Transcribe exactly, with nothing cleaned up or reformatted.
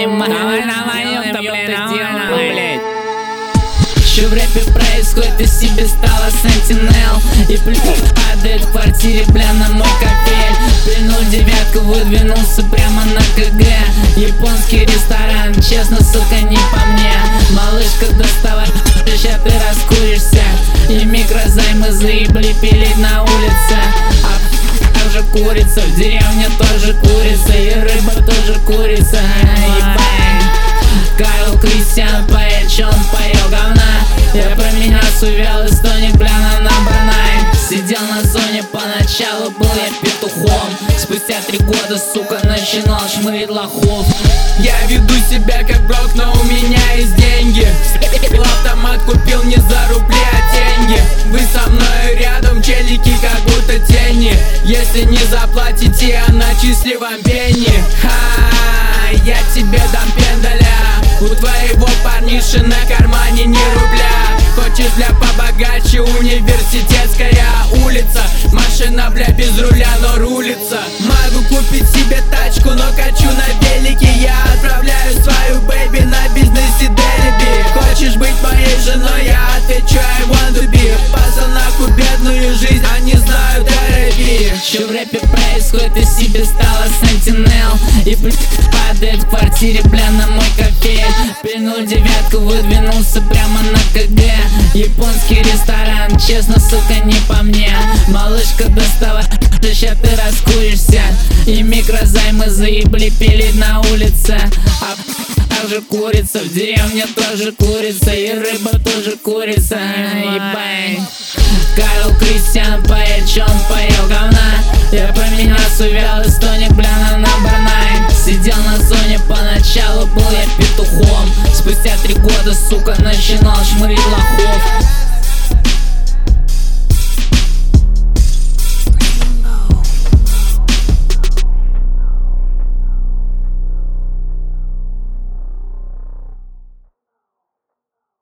понимаю. Давай на моем-то, блин, блядь. Что в рэпе происходит, из себе стала сентинел. И плюс падает в квартире, бля, на мой капель. Плюнул девятку, выдвинулся прямо на КГ. Японский ресторан, честно, сука, не по мне. Малышка, доставай, ща ты раскуришься. И микрозаймы заебли пилить на улице. А также курица, в деревне тоже курица. И рыба тоже курица. Карл Кристиан поет, чё он поел говна. Я про меня сувел и стоник, бля, на набранай. Сидел на зоне, поначалу был я петухом. Спустя три года, сука, начинал шмырить лохов. Я веду себя как брок, но у меня есть деньги. Автомат купил не за рубли, а деньги. Вы со мной рядом, челики как будто тени. Если не заплатите, я начислю вам пенни. Ха, я тебе дам пендаля. У твоего парниши на кармане ни рубля. Хочешь, бля, побогаче, университетская улица. Машина, бля, без руля, но рулится. Могу купить себе тачку, но качу на велике. Я отправляю свою бэйби на бизнесе Делиби. Хочешь быть моей женой, я отвечу I want to be. Послал нахуй бедную жизнь, а не знаю терапии. Что в рэпе происходит, из себе стала сентинел. И плюс падает в квартире, бля, на мой капель. Пинул девятку, выдвинулся прямо на КГ. Японский ресторан, честно, сука, не по мне. Малышка, доставай, ща ты раскуришься. И микрозаймы заебли пилить на улице. А также курица, в деревне тоже курица. И рыба тоже курица. Ебай. Карл Кристиан поет, чё он поел говна. Я про меня сувел и стоник, бля, на набранай. Сидел на зоне, поначалу был я петухом. Спустя три года, сука, начинал шмырить лохов.